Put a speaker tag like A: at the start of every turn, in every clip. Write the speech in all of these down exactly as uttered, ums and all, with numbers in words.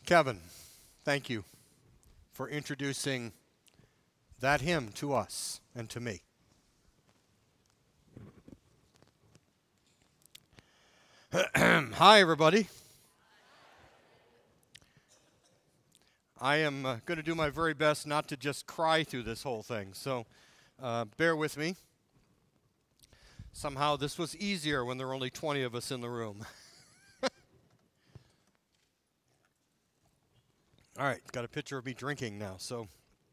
A: Kevin, thank you for introducing that hymn to us and to me. Hi, everybody. I am uh, going to do my very best not to just cry through this whole thing, so uh, bear with me. Somehow this was easier when there were only twenty of us in the room. All right, got a picture of me drinking now, so.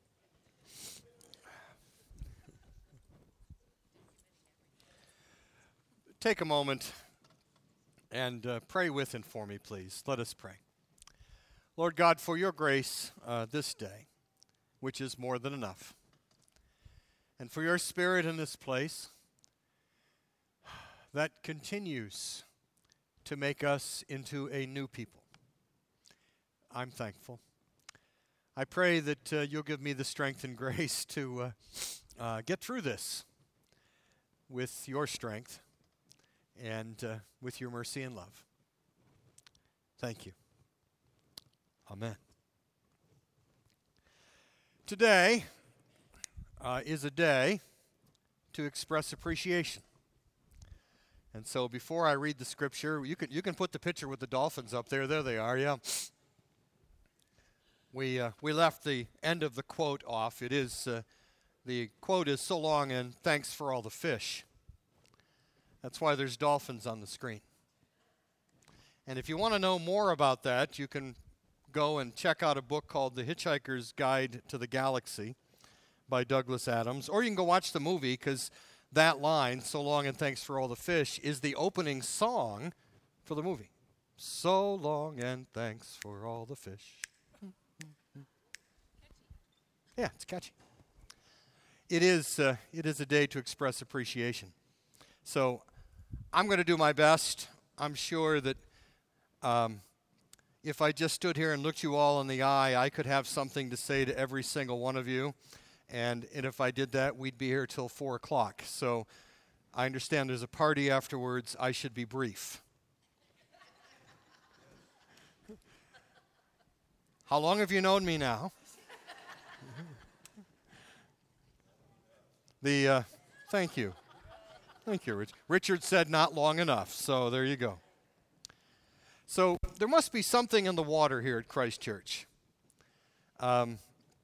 A: Take a moment and uh, pray with and for me, please. Let us pray. Lord God, for your grace uh, this day, which is more than enough, and for your Spirit in this place that continues to make us into a new people. I'm thankful. I pray that uh, you'll give me the strength and grace to uh, uh, get through this with your strength and uh, with your mercy and love. Thank you. Amen. Today uh, is a day to express appreciation. And so before I read the scripture, you can you can put the picture with the dolphins up there. There they are, yeah. We uh, we left the end of the quote off. It is, uh, the quote is so long and thanks for all the fish. That's why there's dolphins on the screen. And if you want to know more about that, you can go and check out a book called The Hitchhiker's Guide to the Galaxy by Douglas Adams. Or you can go watch the movie, because that line, so long and thanks for all the fish, is the opening song for the movie. So long and thanks for all the fish. Yeah, it's catchy. It is, uh, it is a day to express appreciation. So I'm going to do my best. I'm sure that um, if I just stood here and looked you all in the eye, I could have something to say to every single one of you. And, and if I did that, we'd be here till four o'clock. So I understand there's a party afterwards. I should be brief. How long have you known me now? The uh, thank you. Thank you, Rich. Richard said not long enough, so there you go. So there must be something in the water here at Christ Church. Um,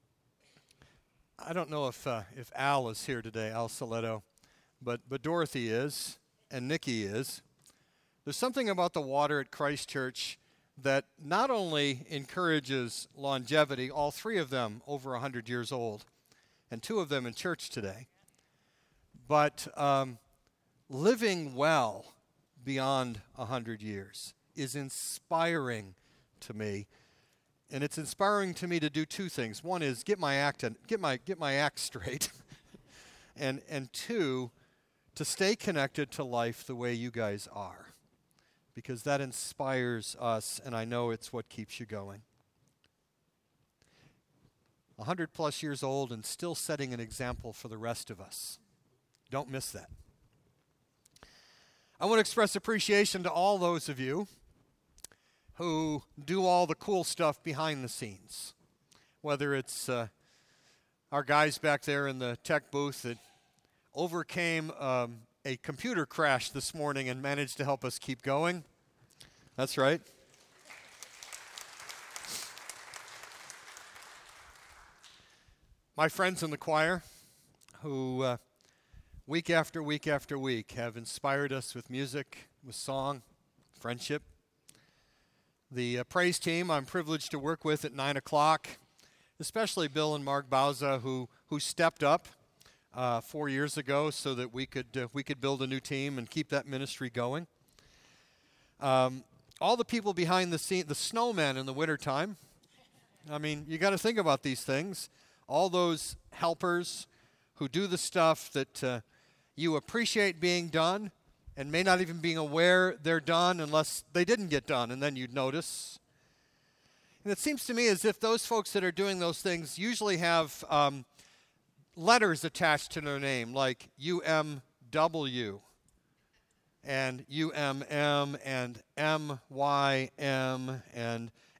A: I don't know if uh, if Al is here today, Al Saletto, but but Dorothy is, and Nikki is. There's something about the water at Christ Church that not only encourages longevity, all three of them over one hundred years old, and two of them in church today, but um, living well beyond one hundred years is inspiring to me. And it's inspiring to me to do two things. One is get my act in, get my get my act straight. and and two, to stay connected to life the way you guys are. Because that inspires us, and I know it's what keeps you going. one hundred plus years old and still setting an example for the rest of us. Don't miss that. I want to express appreciation to all those of you who do all the cool stuff behind the scenes. Whether it's uh, our guys back there in the tech booth that overcame um, a computer crash this morning and managed to help us keep going. That's right. My friends in the choir who uh, week after week after week have inspired us with music, with song, friendship. The uh, praise team I'm privileged to work with at nine o'clock, especially Bill and Mark Bauza, who who stepped up uh, four years ago so that we could uh, we could build a new team and keep that ministry going. Um, all the people behind the scene, the snowmen in the wintertime. I mean, you got to think about these things. All those helpers who do the stuff that uh, you appreciate being done, and may not even be aware they're done unless they didn't get done, and then you'd notice. And it seems to me as if those folks that are doing those things usually have um, letters attached to their name, like U M W and U M M and M Y M and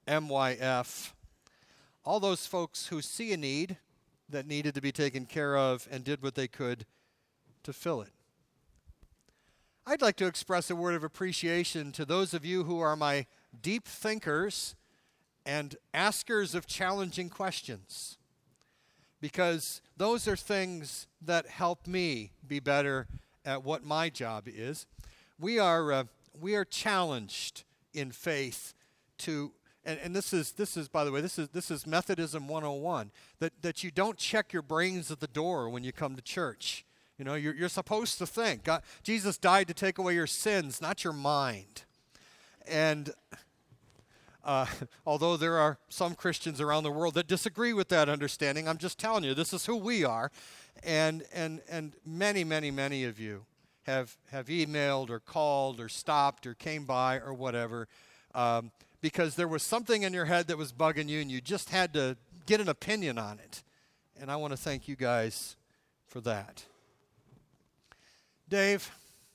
A: M Y F, all those folks who see a need that needed to be taken care of and did what they could to fill it. I'd like to express a word of appreciation to those of you who are my deep thinkers and askers of challenging questions, because those are things that help me be better at what my job is. We are uh, we are challenged in faith to, and, and this is this is by the way this is this is Methodism one oh one, that that you don't check your brains at the door when you come to church. You know, you're, you're supposed to think. God, Jesus died to take away your sins, not your mind. And uh, although there are some Christians around the world that disagree with that understanding, I'm just telling you, this is who we are. And and and many, many, many of you have have emailed or called or stopped or came by or whatever, um, because there was something in your head that was bugging you and you just had to get an opinion on it. And I want to thank you guys for that. Dave.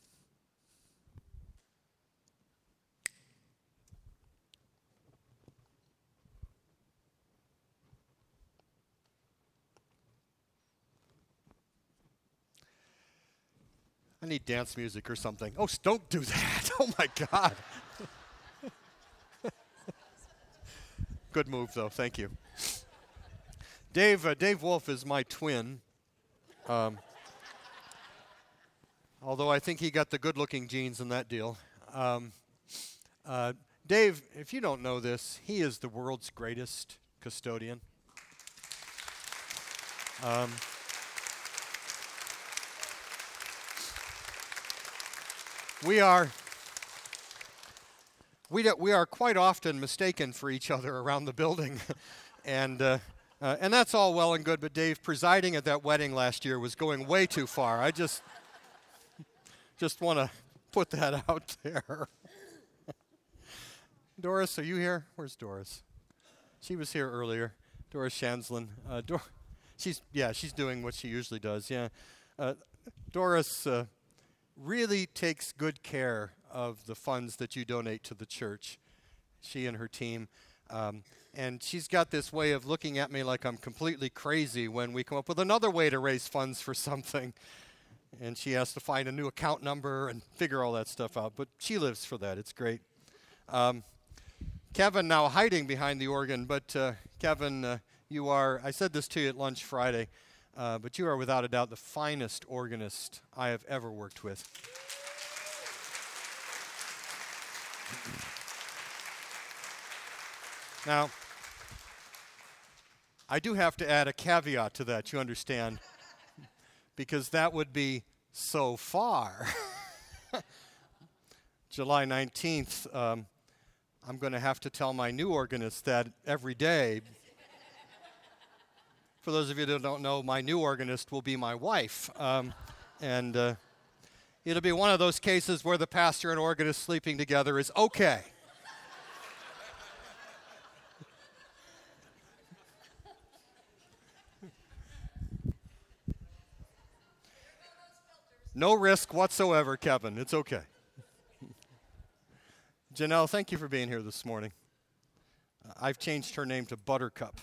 A: I need dance music or something. Oh, don't do that. Oh, my God. Good move, though. Thank you. Dave, uh, Dave Wolf is my twin. Um, although I think he got the good-looking genes in that deal. Um, uh, Dave, if you don't know this, he is the world's greatest custodian. Um, we are we do, we are quite often mistaken for each other around the building, and uh, uh, and that's all well and good. But Dave, presiding at that wedding last year was going way too far. I just. Just want to put that out there. Doris, are you here? Where's Doris? She was here earlier. Doris Shanslin. Uh, Dor- she's yeah, she's doing what she usually does. Yeah, uh, Doris uh, really takes good care of the funds that you donate to the church. She and her team, um, and she's got this way of looking at me like I'm completely crazy when we come up with another way to raise funds for something. And she has to find a new account number and figure all that stuff out. But she lives for that. It's great. Um, Kevin now hiding behind the organ. But uh, Kevin, uh, you are, I said this to you at lunch Friday, uh, but you are without a doubt the finest organist I have ever worked with. Now, I do have to add a caveat to that, you understand. Because that would be so far. July nineteenth, um, I'm going to have to tell my new organist that every day. For those of you that don't know, my new organist will be my wife. Um, and uh, it'll be one of those cases where the pastor and organist sleeping together is okay. No risk whatsoever, Kevin. It's okay. Janelle, thank you for being here this morning. Uh, I've changed her name to Buttercup.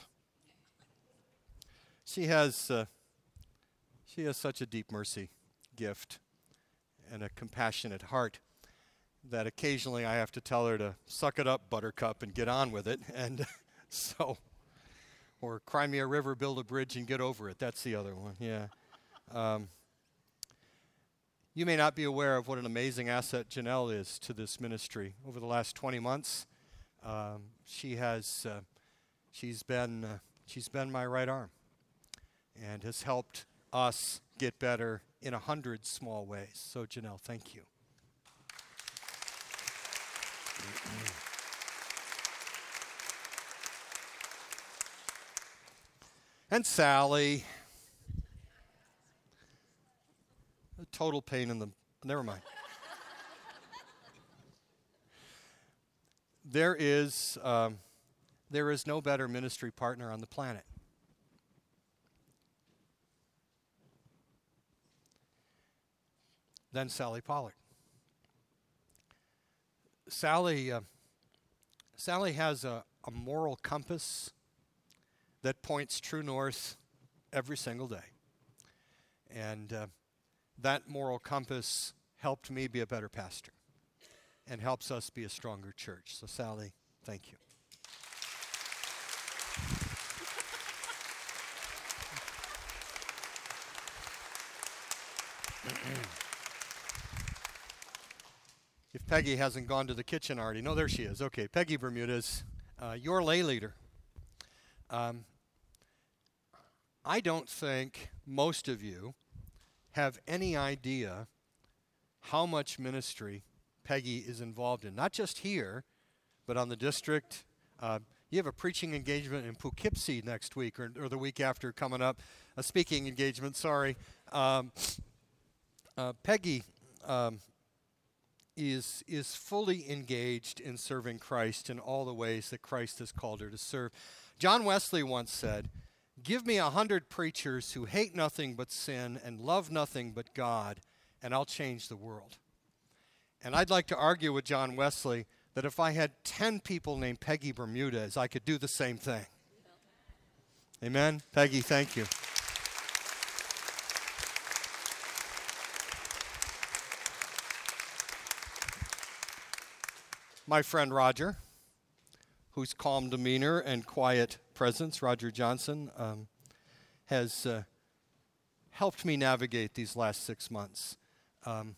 A: She has, uh, she has such a deep mercy gift and a compassionate heart that occasionally I have to tell her to suck it up, Buttercup, and get on with it. And so, or cry me a river, build a bridge, and get over it. That's the other one, yeah. Um, You may not be aware of what an amazing asset Janelle is to this ministry. Over the last twenty months, um, she has uh, she's been uh, she's been my right arm, and has helped us get better in a hundred small ways. So Janelle, thank you. And Sally. A total pain in the... Never mind. There is, um, there is no better ministry partner on the planet. Than Sally Pollard. Sally, uh, Sally has a, a moral compass that points true north every single day. And uh, that moral compass helped me be a better pastor and helps us be a stronger church. So, Sally, thank you. If Peggy hasn't gone to the kitchen already, no, there she is. Okay, Peggy Bermudez, uh, your lay leader. Um, I don't think most of you have any idea how much ministry Peggy is involved in, not just here, but on the district. Uh, you have a preaching engagement in Poughkeepsie next week, or, or the week after coming up, a speaking engagement, sorry. Um, uh, Peggy um, is, is fully engaged in serving Christ in all the ways that Christ has called her to serve. John Wesley once said, "Give me a hundred preachers who hate nothing but sin and love nothing but God, and I'll change the world." And I'd like to argue with John Wesley that if I had ten people named Peggy Bermudez, I could do the same thing. Amen? Peggy, thank you. My friend Roger, whose calm demeanor and quiet presence, Roger Johnson, um, has uh, helped me navigate these last six months. Um,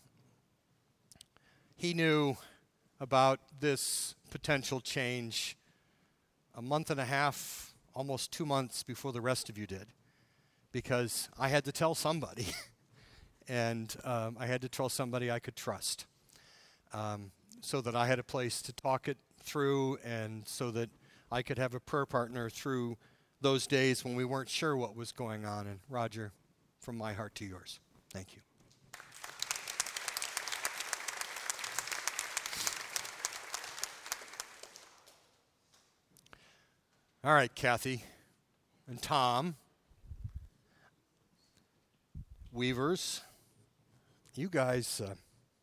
A: he knew about this potential change a month and a half, almost two months before the rest of you did, because I had to tell somebody, and um, I had to tell somebody I could trust, um, so that I had a place to talk it through, and so that I could have a prayer partner through those days when we weren't sure what was going on. And Roger, from my heart to yours, thank you. All right, Kathy and Tom, Weavers, you guys uh,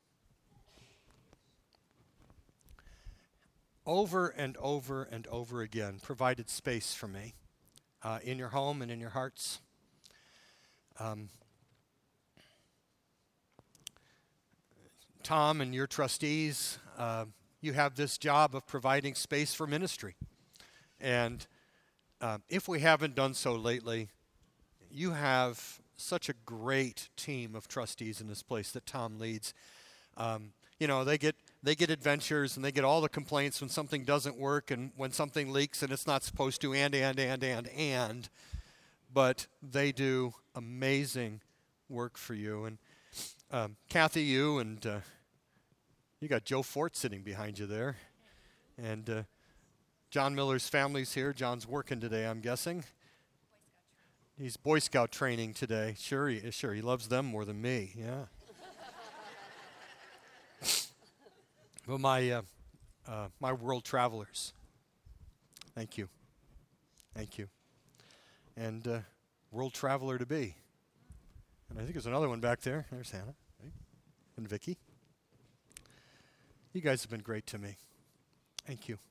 A: over and over and over again provided space for me uh, in your home and in your hearts. Um, Tom and your trustees, uh, you have this job of providing space for ministry. And uh, if we haven't done so lately, you have such a great team of trustees in this place that Tom leads. Um, you know, they get they get adventures and they get all the complaints when something doesn't work and when something leaks and it's not supposed to, and, and, and, and, and. But they do amazing work for you. And um, Kathy, you and uh, you got Joe Fort sitting behind you there. And uh, John Miller's family's here. John's working today, I'm guessing. He's Boy Scout training today. Sure, he, sure, he loves them more than me. Yeah. Well, my uh, uh, my world travelers. Thank you, thank you, and uh, world traveler to be. And I think there's another one back there. There's Hannah, right? And Vicky. You guys have been great to me. Thank you.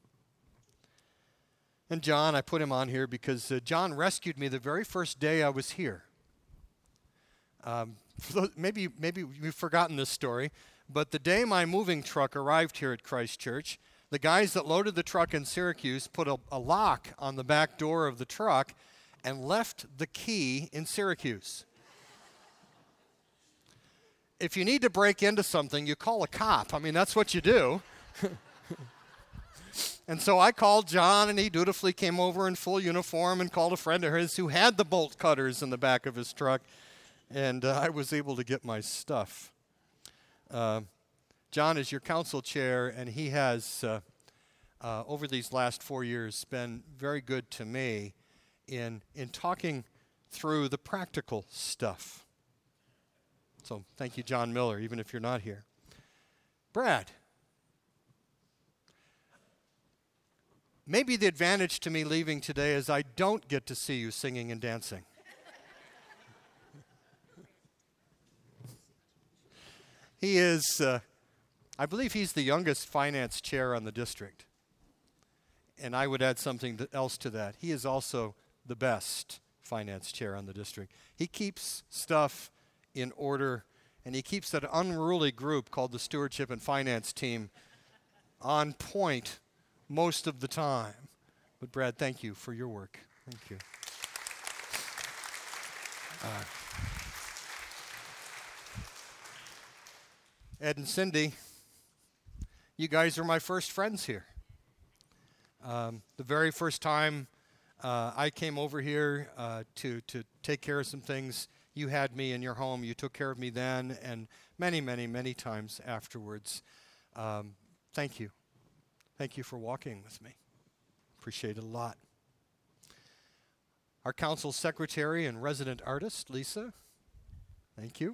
A: And John, I put him on here because uh, John rescued me the very first day I was here. Um, those, maybe maybe you've forgotten this story, but the day my moving truck arrived here at Christ Church, the guys that loaded the truck in Syracuse put a, a lock on the back door of the truck and left the key in Syracuse. If you need to break into something, you call a cop. I mean, that's what you do. And so I called John, and he dutifully came over in full uniform and called a friend of his who had the bolt cutters in the back of his truck, and uh, I was able to get my stuff. Uh, John is your council chair, and he has, uh, uh, over these last four years, been very good to me in in talking through the practical stuff. So thank you, John Miller, even if you're not here. Brad. Maybe the advantage to me leaving today is I don't get to see you singing and dancing. He is, uh, I believe he's the youngest finance chair on the district. and I would add something th- else to that. He is also the best finance chair on the district. He keeps stuff in order, and he keeps that unruly group called the Stewardship and Finance Team on point most of the time. But Brad, thank you for your work. Thank you. Uh, Ed and Cindy, you guys are my first friends here. Um, the very first time uh, I came over here uh, to, to take care of some things, you had me in your home. You took care of me then and many, many, many times afterwards. Um, thank you. Thank you for walking with me. Appreciate it a lot. Our council secretary and resident artist, Lisa, thank you.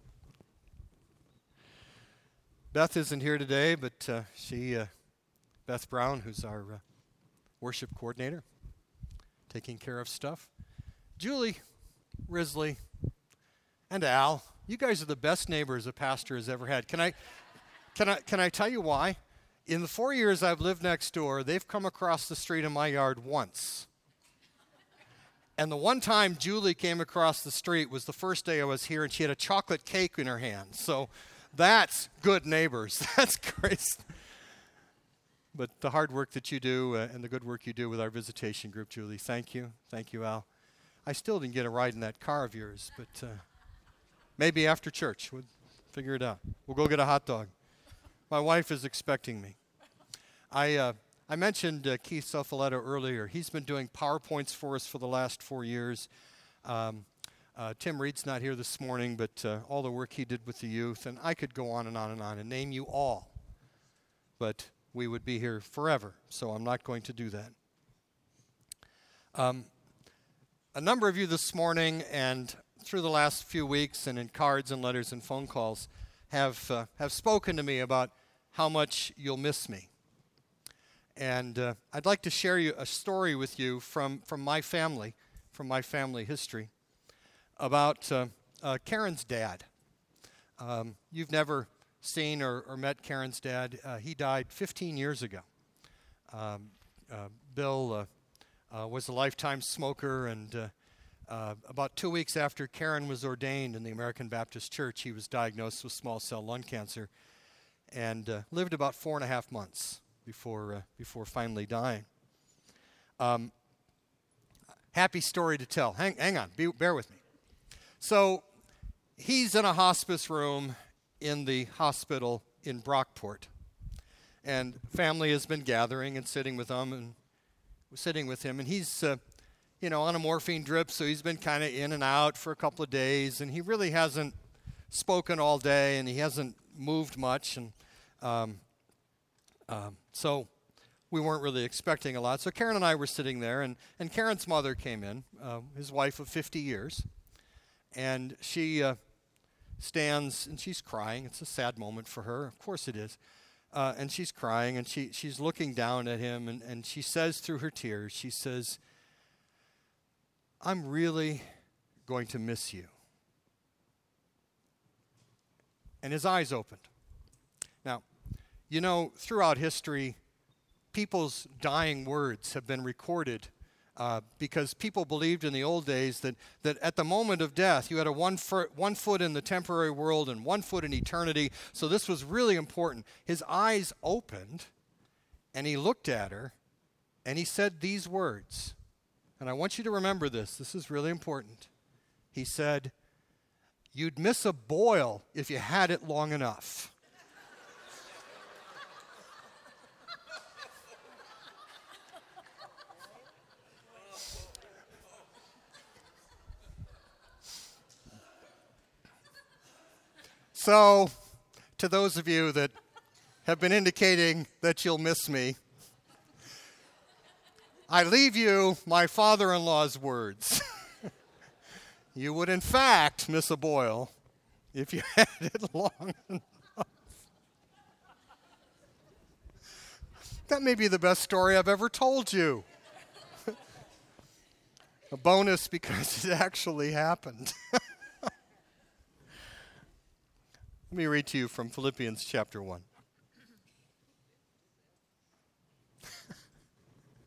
A: Beth isn't here today, but uh, she, uh, Beth Brown, who's our uh, worship coordinator, taking care of stuff. Julie, Risley, and Al, you guys are the best neighbors a pastor has ever had. Can I, can I, can I tell you why? In the four years I've lived next door, they've come across the street in my yard once. And the one time Julie came across the street was the first day I was here, and she had a chocolate cake in her hand. So that's good neighbors. That's great. But the hard work that you do uh, and the good work you do with our visitation group, Julie, thank you. Thank you, Al. I still didn't get a ride in that car of yours, but uh, maybe after church. We'll figure it out. We'll go get a hot dog. My wife is expecting me. I uh, I mentioned uh, Keith Sofoletto earlier. He's been doing PowerPoints for us for the last four years. Um, uh, Tim Reed's not here this morning, but uh, all the work he did with the youth, and I could go on and on and on and name you all. But we would be here forever, so I'm not going to do that. Um, a number of you this morning and through the last few weeks and in cards and letters and phone calls have uh, have spoken to me about how much you'll miss me. And uh, I'd like to share you a story with you from, from my family, from my family history, about uh, uh, Karen's dad. Um, you've never seen or, or met Karen's dad. Uh, he died fifteen years ago. Um, uh, Bill uh, uh, was a lifetime smoker, and uh, uh, about two weeks after Karen was ordained in the American Baptist Church, he was diagnosed with small cell lung cancer and uh, lived about four and a half months before uh, before finally dying. Um, happy story to tell. Hang, hang on, be, bear with me. So he's in a hospice room in the hospital in Brockport, and family has been gathering and sitting with him, and sitting with him, and he's uh, you know on a morphine drip, so he's been kind of in and out for a couple of days, and he really hasn't spoken all day, and he hasn't moved much, and um, um, so we weren't really expecting a lot. So Karen and I were sitting there, and, and Karen's mother came in, uh, his wife of fifty years, and she uh, stands, and she's crying. It's a sad moment for her. Of course it is. Uh, and she's crying, and she, she's looking down at him, and, and she says through her tears, she says, "I'm really going to miss you." And his eyes opened. Now, you know, throughout history, people's dying words have been recorded uh, because people believed in the old days that, that at the moment of death, you had a one, fo- one foot in the temporary world and one foot in eternity. So this was really important. His eyes opened, and he looked at her, and he said these words. And I want you to remember this. This is really important. He said, "You'd miss a boil if you had it long enough." So, to those of you that have been indicating that you'll miss me, I leave you my father-in-law's words. You would, in fact, miss a boil if you had it long enough. That may be the best story I've ever told you. A bonus because it actually happened. Let me read to you from Philippians chapter one.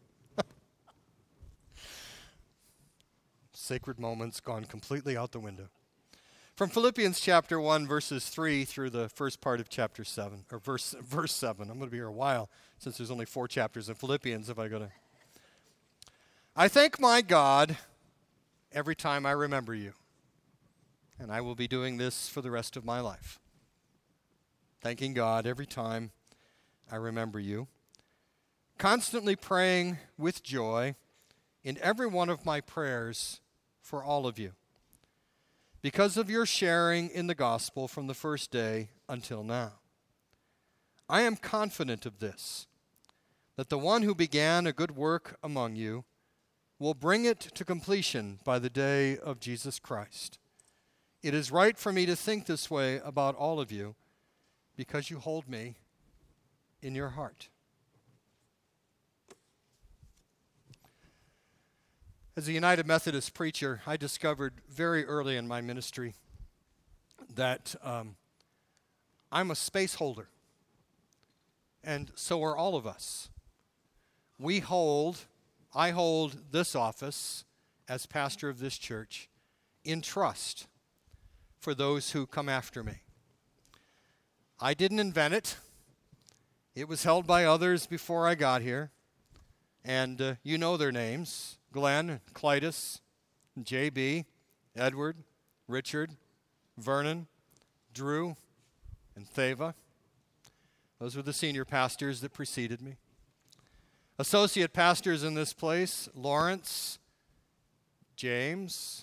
A: sacred moments gone completely out the window. From Philippians chapter one, verses three through the first part of chapter seven, or verse verse seven. I'm going to be here a while since there's only four chapters in Philippians if I go to. I thank my God every time I remember you, and I will be doing this for the rest of my life. Thanking God every time I remember you. Constantly praying with joy in every one of my prayers for all of you, because of your sharing in the gospel from the first day until now. I am confident of this, that the one who began a good work among you will bring it to completion by the day of Jesus Christ. It is right for me to think this way about all of you, because you hold me in your heart. As a United Methodist preacher, I discovered very early in my ministry that um, I'm a space holder, and so are all of us. We hold, I hold this office as pastor of this church in trust for those who come after me. I didn't invent it. It was held by others before I got here, and uh, you know their names. Glenn, Clytus, J B, Edward, Richard, Vernon, Drew, and Theva. Those were the senior pastors that preceded me. Associate pastors in this place, Lawrence, James,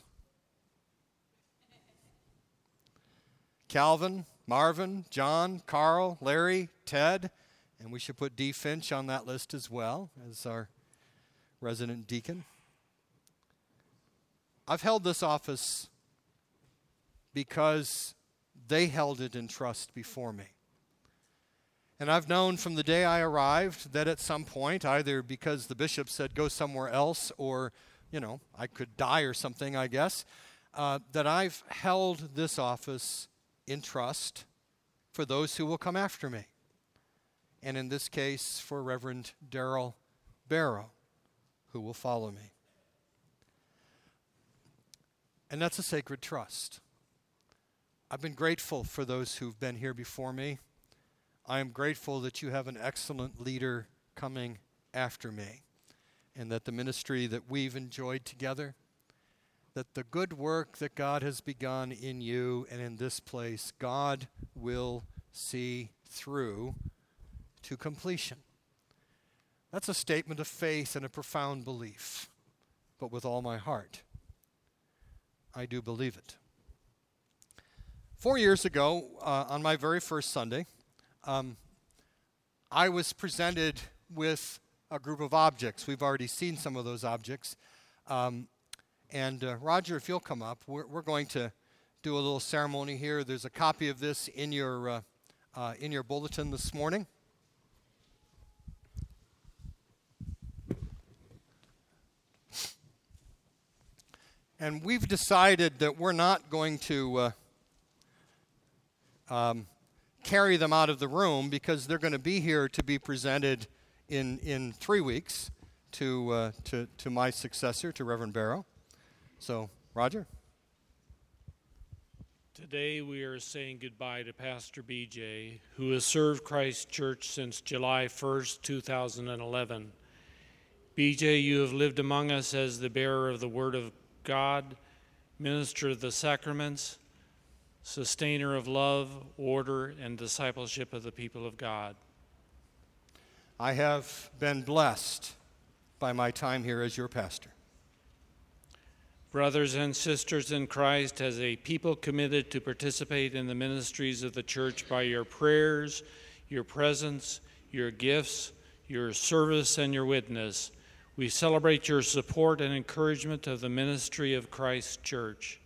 A: Calvin, Marvin, John, Carl, Larry, Ted, and we should put D. Finch on that list as well as our resident deacon. I've held this office because they held it in trust before me. And I've known from the day I arrived that at some point, either because the bishop said go somewhere else or, you know, I could die or something, I guess, uh, that I've held this office in trust for those who will come after me. And in this case, for Reverend Darrell Barrow, who will follow me. And that's a sacred trust. I've been grateful for those who've been here before me. I am grateful that you have an excellent leader coming after me, and that the ministry that we've enjoyed together, that the good work that God has begun in you and in this place, God will see through to completion. That's a statement of faith and a profound belief, but with all my heart, I do believe it. Four years ago, uh, on my very first Sunday, um, I was presented with a group of objects. We've already seen some of those objects. Um, and uh, Roger, if you'll come up, we're, we're going to do a little ceremony here. There's a copy of this in your, uh, uh, in your bulletin this morning. And we've decided that we're not going to uh, um, carry them out of the room, because they're going to be here to be presented in, in three weeks to, uh, to, to my successor, to Reverend Barrow. So, Roger?
B: Today we are saying goodbye to Pastor B J, who has served Christ Church since July first, two thousand eleven. B J, you have lived among us as the bearer of the Word of God, minister of the sacraments, sustainer of love, order, and discipleship of the people of God.
A: I have been blessed by my time here as your pastor.
B: Brothers and sisters in Christ, as a people committed to participate in the ministries of the church by your prayers, your presence, your gifts, your service, and your witness, we celebrate your support and encouragement of the ministry of Christ's Church.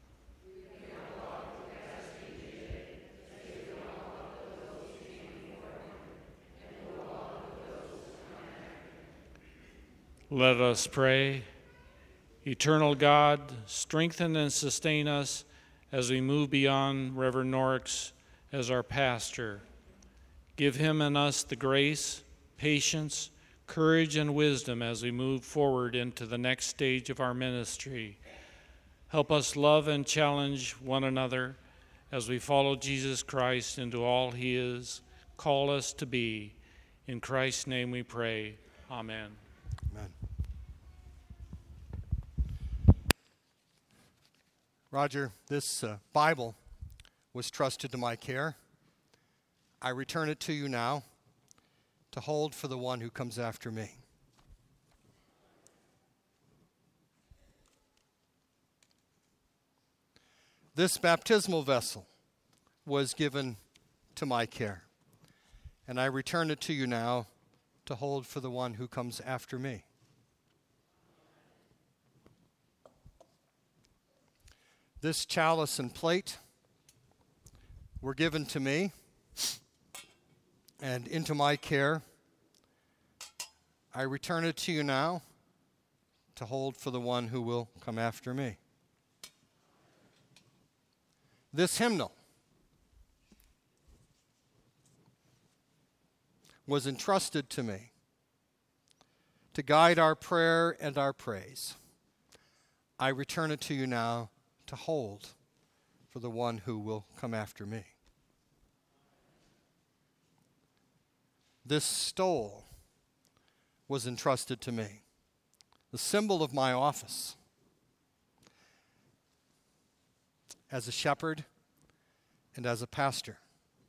B: Let us pray. Eternal God, strengthen and sustain us as we move beyond Reverend Norix as our pastor. Give him and us the grace, patience, courage, and wisdom as we move forward into the next stage of our ministry. Help us love and challenge one another as we follow Jesus Christ into all he is called us to be. In Christ's name we pray. Amen.
A: Amen. Roger, this uh, Bible was trusted to my care. I return it to you now to hold for the one who comes after me. This baptismal vessel was given to my care, and I return it to you now to hold for the one who comes after me. This chalice and plate were given to me and into my care. I return it to you now to hold for the one who will come after me. This hymnal was entrusted to me to guide our prayer and our praise. I return it to you now to hold for the one who will come after me. This stole was entrusted to me, the symbol of my office as a shepherd and as a pastor.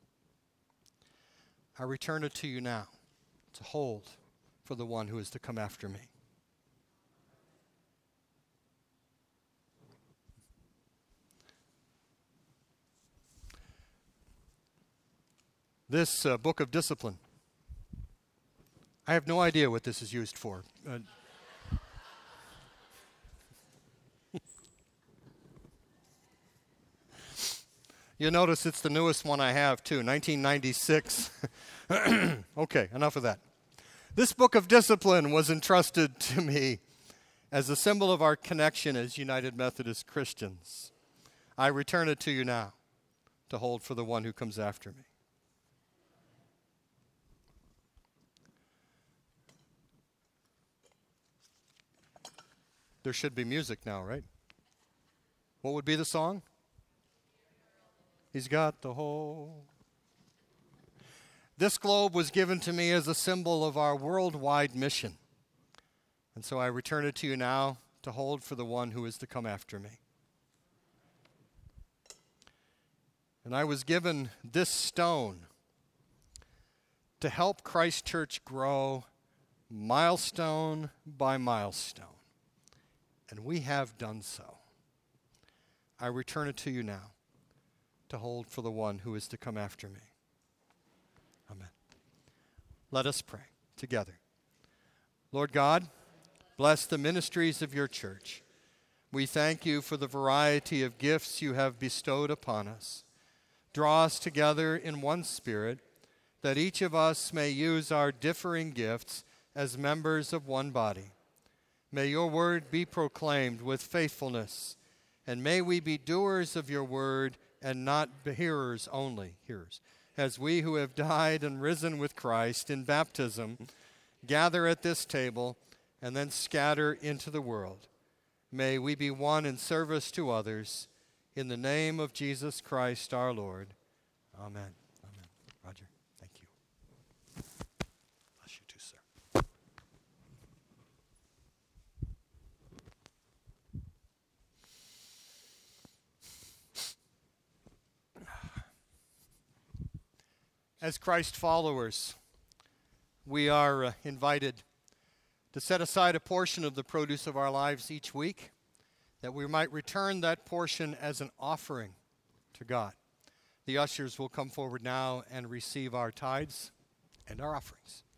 A: I return it to you now to hold for the one who is to come after me. This uh, book of discipline, I have no idea what this is used for. Uh, You'll notice it's the newest one I have, too, nineteen ninety-six. Okay, enough of that. This book of discipline was entrusted to me as a symbol of our connection as United Methodist Christians. I return it to you now to hold for the one who comes after me. There should be music now, right? What would be the song? He's got the whole. This globe was given to me as a symbol of our worldwide mission. And so I return it to you now to hold for the one who is to come after me. And I was given this stone to help Christ Church grow milestone by milestone. And we have done so. I return it to you now to hold for the one who is to come after me. Amen. Let us pray together. Lord God, bless the ministries of your church. We thank you for the variety of gifts you have bestowed upon us. Draw us together in one spirit, that each of us may use our differing gifts as members of one body. May your word be proclaimed with faithfulness, and may we be doers of your word and not hearers only, hearers. As we who have died and risen with Christ in baptism gather at this table and then scatter into the world, may we be one in service to others. In the name of Jesus Christ our Lord. Amen. Amen. Roger, thank you. Bless you too, sir. As Christ followers, we are uh, invited to set aside a portion of the produce of our lives each week, that we might return that portion as an offering to God. The ushers will come forward now and receive our tithes and our offerings.